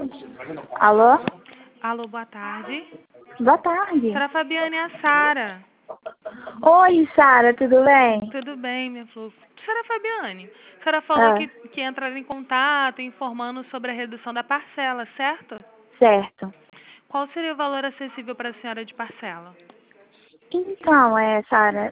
Alô? Alô, boa tarde. Boa tarde. Senhora Fabiane, é a Sara. Oi, Sara, tudo bem? Tudo bem, minha flor? Senhora Fabiane, a senhora falou Ah, que entraram em contato informando sobre a redução da parcela, certo? certo. Qual seria o valor acessível para a senhora de parcela? Então, Sara,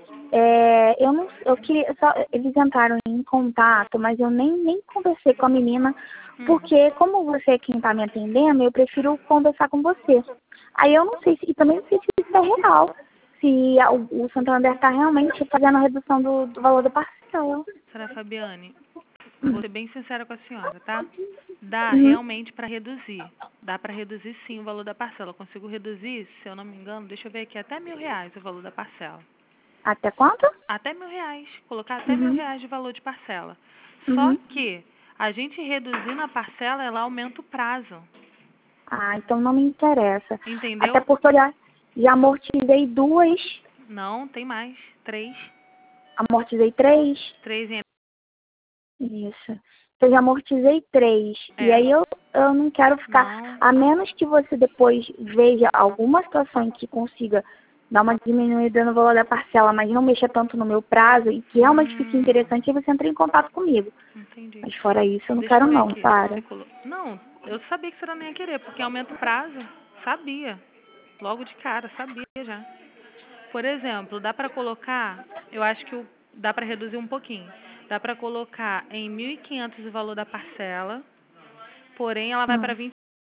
eu queria, eles entraram em contato, mas eu nem conversei com a menina, porque como você é quem está me atendendo, eu prefiro conversar com você. Aí eu não sei se, e também não sei se isso é real, se o Santander está realmente fazendo a redução do valor da parcela. Senhora Fabiane, vou ser bem sincera com a senhora, tá? Dá Uhum. realmente para reduzir. Dá para reduzir sim o valor da parcela. Eu consigo reduzir, se eu não me engano, deixa eu ver aqui, até R$ 1.000 o valor da parcela. Até quanto? Até R$ 1.000. Colocar até Uhum. R$ 1.000 de valor de parcela. Só Uhum. que a gente reduzindo a parcela, ela aumenta o prazo. Ah, então não me interessa. Até Entendeu? porque eu já amortizei duas, Não, tem mais. Três. amortizei três. Três em... Isso. Eu já amortizei três. E É. aí eu não quero ficar. Não. A menos que você depois veja alguma situação em que consiga dar uma diminuída no valor da parcela, mas não mexa tanto no meu prazo e que realmente fique interessante, aí você entra em contato comigo. Entendi. Mas fora isso, eu não Deixa eu quero ver não, aqui. Sara. Não, eu sabia que você não ia querer, porque aumenta o prazo. Sabia. Logo de cara, sabia já. Por exemplo, dá para colocar, eu acho que dá para reduzir um pouquinho. Dá para colocar em 1.500 o valor da parcela, porém ela vai para 20.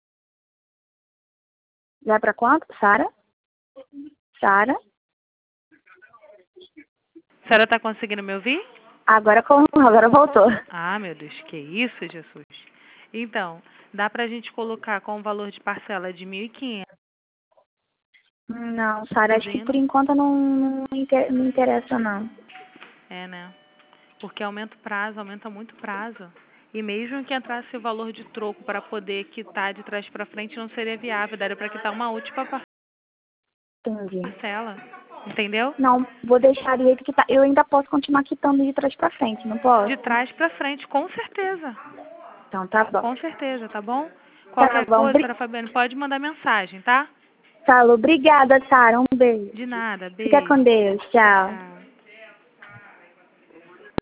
Vai pra quanto, Sara? Sara? A senhora está conseguindo me ouvir? Agora voltou. Ah, meu Deus, que isso, Jesus. Então, dá para a gente colocar com o valor de parcela de 1.500, Não, Sara, acho que por reduzindo. enquanto não interessa, não. É, né? Porque aumenta o prazo, aumenta muito o prazo. E mesmo que entrasse o valor de troco para poder quitar de trás para frente, não seria viável. Daria para quitar uma última Entendi. parcela. Entendeu? Não, vou deixar do jeito que tá. Eu ainda posso continuar quitando de trás pra frente, não posso? De trás para frente, com certeza. Então, tá bom. Com certeza, tá bom? Tá Qualquer bom. coisa, Sra. Fabiane, pode mandar mensagem, tá? Obrigada, Sara. Um beijo. De nada, Fica beijo. com Deus. Tchau, Tchau. tchau.